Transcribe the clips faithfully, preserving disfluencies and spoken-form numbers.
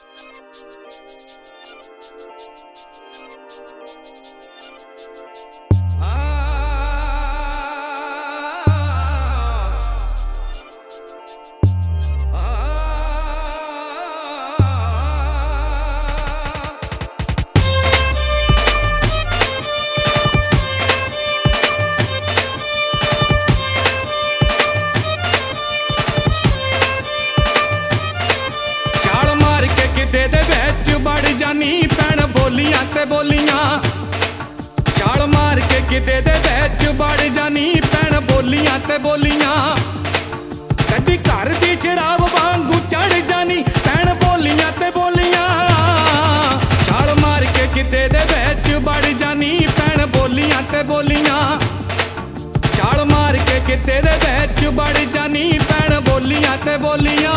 भैन बोलियां ते बोलियां छाल मार के किते दे बैच बड़ जानी भैन बोलियां ते बोलियां कदी घर दी शराब वांगू चढ़ जानी भैन बोलियां ते बोलियां छाल मार के किते दे बैच बड़ जानी भैन बोलियां ते बोलियां छाल मार के किते दे बैच बड़ जानी भैन बोलियां ते बोलियां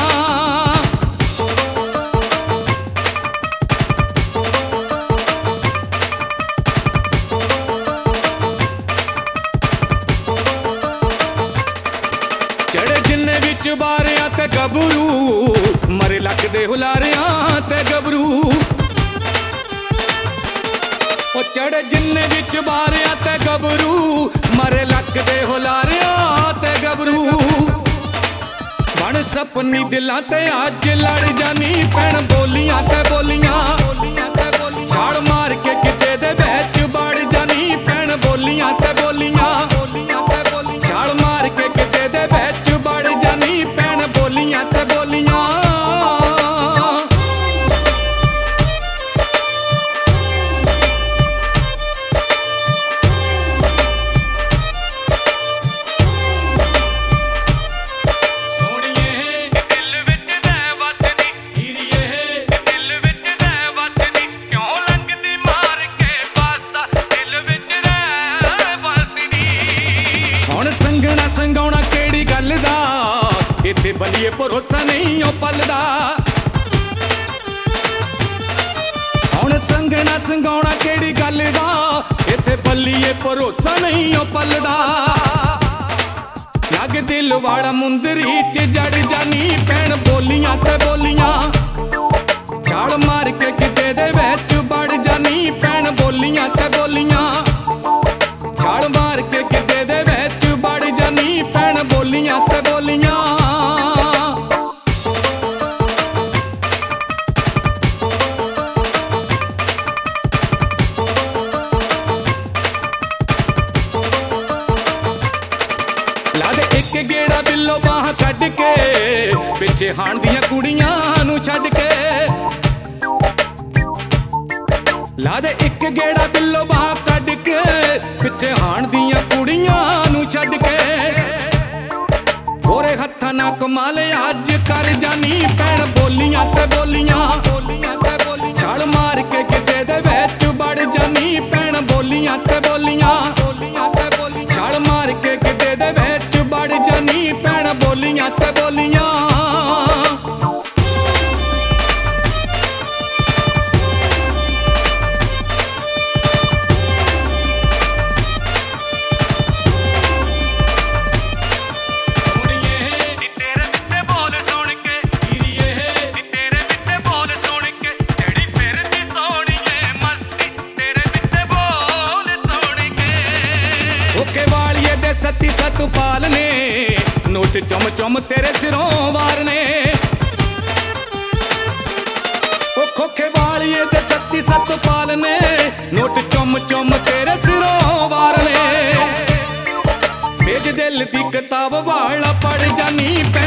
बारिया ते गबरू मरे लगदे हुलारिया ते गबरू ओ चढ़े जिन्ने विच बारिया ते गबरू मरे लगदे हुलारिया ते गबरू बन सपनी दिलां ते अज लड़ जानी भैन बोलियां ते बोलियां छाल मार के किते दे बैच बड़ जानी भैन बोलियां ते बोलियां छाल मार के किते दे बैच बड़ जानी भैन बोलियां ते बोलियां संगाउणा केड़ी गल दा इत्थे बलिए भरोसा नहीं ओ पलदा हुण संगना संगाउणा केड़ी गल दा इत्थे बलिए भरोसा नहीं ओ पलदा लग दिल वाला मुंदरी च जड़ जानी भैन बोलियां ते बोलियां छाल मार के किते दे विच बड़ जानी भैन बोलियां ते बोलियां छाल मार के किते दे विच बड़ जानी भैन बोलियां ते बोलियां ला दे एक गेड़ा बिल्लो बाह कढ के पिछे हाण दियां कुड़ियां नू छड्ड के ला दे एक गेड़ा बिल्लो बाह कढ के पिछे हाण दियां कुड़ियां नू छड्ड के गोरे हत्थां ना कमाल अज कर जानी भैन बोलियां ते बोलियां छाल मार के किते दे विच बड़ जानी भैन बोलियां ते बोलियां छाल मार के किते दे विच बड़ जानी भैन बोलियां ते बोलियां सती सतपाल ने नोट चुम चुम तेरे सिरों वारने ओ खोखे वालिए दे सती सतपाल ने नोट चुम चुम तेरे सिरों वारने भेज दिल दी किताब वाला पढ़ जानी।